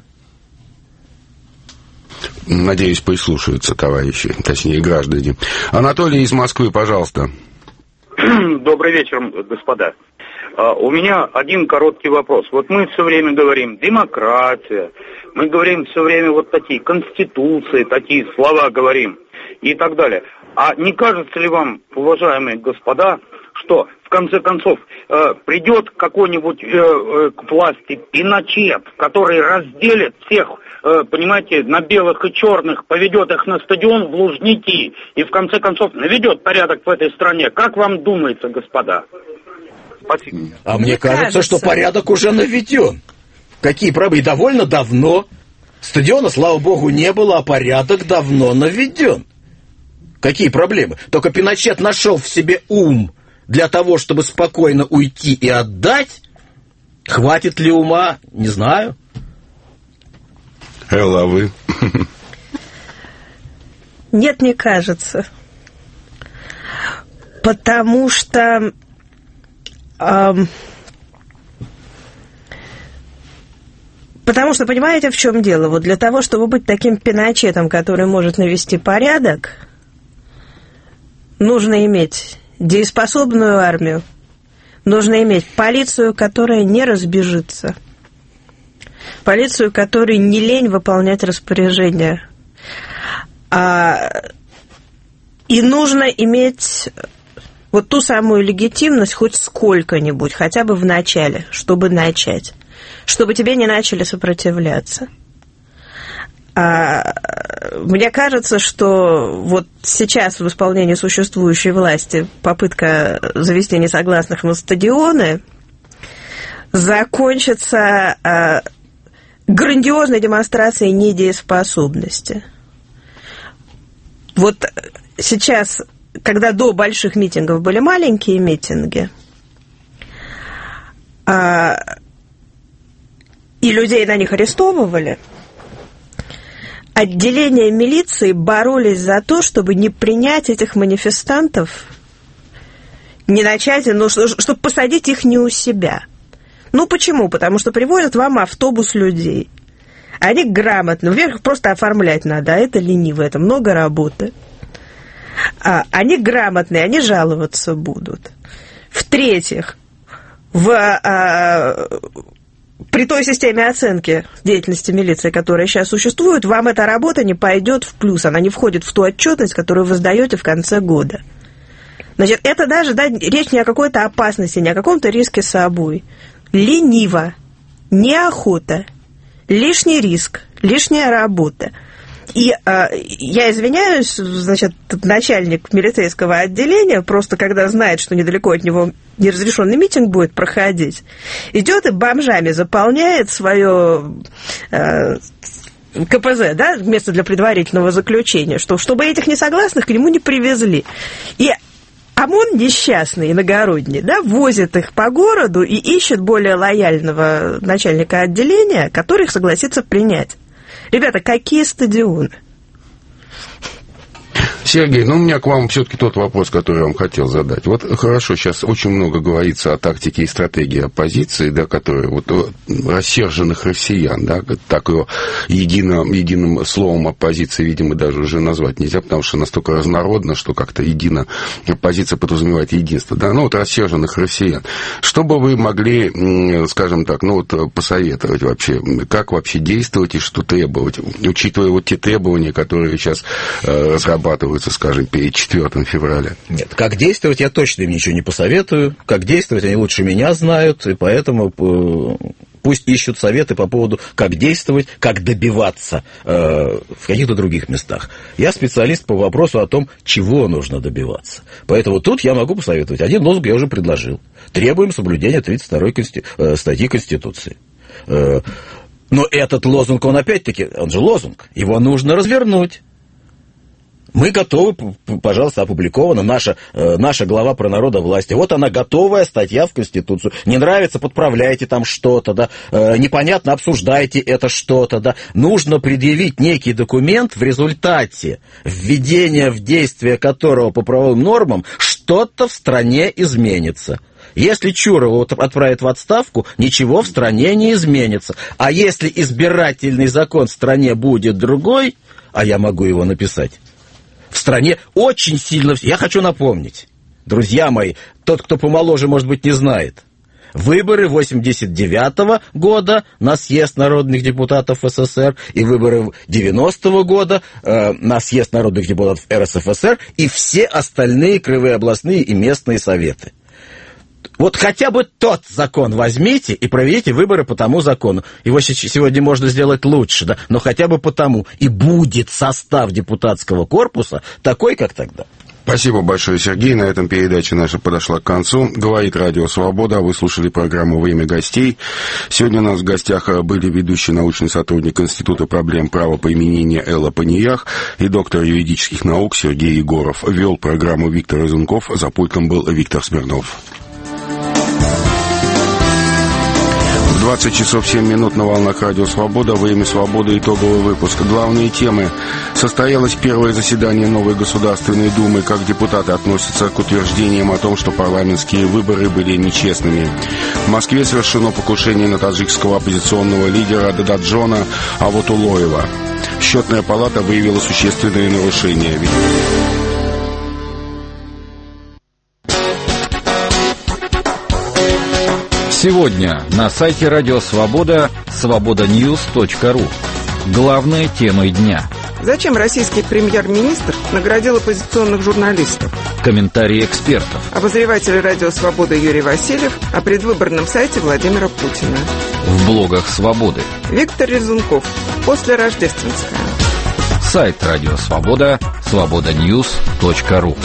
Speaker 1: Надеюсь, прислушаются товарищи, точнее, граждане. Анатолий из Москвы, пожалуйста.
Speaker 9: Добрый вечер, господа. У меня один короткий вопрос. Вот мы все время говорим демократия, мы говорим все время вот такие конституции, такие слова говорим и так далее. А не кажется ли вам, уважаемые господа, что в конце концов э, придет какой-нибудь э, э, к власти Пиночет, который разделит всех, э, понимаете, на белых и черных, поведет их на стадион в Лужники и в конце концов наведет порядок в этой стране? Как вам думается, господа? Спасибо.
Speaker 3: А мне, мне кажется, кажется, что порядок уже наведен. Какие проблемы? И довольно давно. Стадиона, слава богу, не было, а порядок давно наведен. Какие проблемы? Только Пиночет нашел в себе ум для того, чтобы спокойно уйти и отдать. Хватит ли ума? Не знаю.
Speaker 1: Элла, а вы?
Speaker 2: Нет, не кажется. Потому что эм, потому что, понимаете, в чем дело? Вот для того, чтобы быть таким Пиночетом, который может навести порядок, нужно иметь дееспособную армию, нужно иметь полицию, которая не разбежится, полицию, которой не лень выполнять распоряжения, а, и нужно иметь вот ту самую легитимность хоть сколько-нибудь, хотя бы в начале, чтобы начать, чтобы тебе не начали сопротивляться. А, мне кажется, что вот сейчас в исполнении существующей власти попытка завести несогласных на стадионы закончится а, грандиозной демонстрацией недееспособности. Вот сейчас, когда до больших митингов были маленькие митинги, а, и людей на них арестовывали, отделения милиции боролись за то, чтобы не принять этих манифестантов, не начать, ну, чтобы посадить их не у себя. Ну, почему? Потому что привозят вам автобус людей. Они грамотно, вверх просто оформлять надо, а это лениво, это много работы. А, они грамотные, они жаловаться будут. В-третьих, в... А, при той системе оценки деятельности милиции, которая сейчас существует, вам эта работа не пойдет в плюс, она не входит в ту отчетность, которую вы сдаете в конце года. Значит, это даже, да, речь не о какой-то опасности, не о каком-то риске с собой. Лениво, неохота, лишний риск, лишняя работа. И э, я извиняюсь, значит, начальник милицейского отделения, просто когда знает, что недалеко от него неразрешенный митинг будет проходить, идет и бомжами заполняет свое э, ка пэ зэ, да, место для предварительного заключения, что, чтобы этих несогласных к нему не привезли. И ОМОН несчастный, иногородний, да, возит их по городу и ищет более лояльного начальника отделения, который их согласится принять. Ребята, какие стадионы?
Speaker 1: Сергей, ну у меня к вам все-таки тот вопрос, который я вам хотел задать. Вот хорошо, сейчас очень много говорится о тактике и стратегии оппозиции, да, которые вот рассерженных россиян, да, так его едино, единым словом оппозиции, видимо, даже уже назвать нельзя, потому что настолько разнородно, что как-то едино оппозиция подразумевает единство, да, ну вот рассерженных россиян. Что бы вы могли, скажем так, ну вот посоветовать вообще, как вообще действовать и что требовать, учитывая вот те требования, которые сейчас э, разрабатываются, скажем, перед четвёртого февраля?
Speaker 3: Нет, как действовать я точно им ничего не посоветую. Как действовать они лучше меня знают, и поэтому пусть ищут советы по поводу, как действовать, как добиваться э, в каких-то других местах. Я специалист по вопросу о том, чего нужно добиваться. Поэтому тут я могу посоветовать. Один лозунг я уже предложил. Требуем соблюдения тридцать второй консти... э, статьи Конституции. Э, но этот лозунг, он опять-таки, он же лозунг, его нужно развернуть. Мы готовы, пожалуйста, опубликована наша, наша глава про народовластие. Вот она, готовая статья в Конституцию. Не нравится, подправляйте там что-то, да. Непонятно, обсуждайте это что-то, да. Нужно предъявить некий документ, в результате введения в действие которого по правовым нормам что-то в стране изменится. Если Чурова отправят в отставку, ничего в стране не изменится. А если избирательный закон в стране будет другой, а я могу его написать, в стране очень сильно... Я хочу напомнить, друзья мои, тот, кто помоложе, может быть, не знает. Выборы восемьдесят девятого года на съезд народных депутатов СССР и выборы девяностого года э, на съезд народных депутатов РСФСР и все остальные краевые, областные и местные советы. Вот хотя бы тот закон возьмите и проведите выборы по тому закону. Его сегодня можно сделать лучше, да, но хотя бы по тому. И будет состав депутатского корпуса такой, как тогда.
Speaker 1: Спасибо большое, Сергей. На этом передача наша подошла к концу. Говорит Радио Свобода. Вы слушали программу «Время гостей». Сегодня у нас в гостях были ведущий научный сотрудник Института проблем правоприменения Элла Паниях и доктор юридических наук Сергей Егоров. Вел программу Виктор Разунков. За пультом был Виктор Смирнов. двадцать часов семь минут на волнах Радио Свобода. Время свободы. Итоговый выпуск. Главные темы. Состоялось первое заседание новой Государственной Думы. Как депутаты относятся к утверждениям о том, что парламентские выборы были нечестными. В Москве совершено покушение на таджикского оппозиционного лидера Дададжона Авотулоева. Счетная палата выявила существенные нарушения.
Speaker 6: Сегодня на сайте Радио Свобода свобода ньюс точка ру. Главные темы дня.
Speaker 12: Зачем российский премьер-министр наградил оппозиционных журналистов?
Speaker 6: Комментарии экспертов.
Speaker 12: Обозреватель Радио Свобода Юрий Васильев о предвыборном сайте Владимира Путина.
Speaker 6: В блогах Свободы.
Speaker 12: Виктор Резунков. После Рождественская.
Speaker 6: Сайт Радио Свобода свобода ньюс точка ру.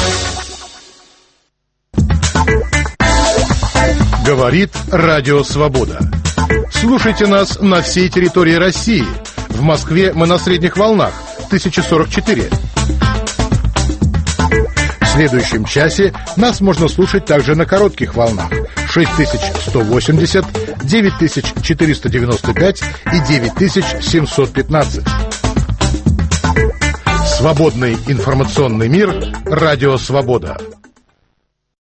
Speaker 4: Говорит Радио Свобода. Слушайте нас на всей территории России. В Москве мы на средних волнах тысяча сорок четыре. В следующем часе нас можно слушать также на коротких волнах шесть тысяч сто восемьдесят, девять тысяч четыреста девяносто пять и девять тысяч семьсот пятнадцать. Свободный информационный мир. Радио Свобода.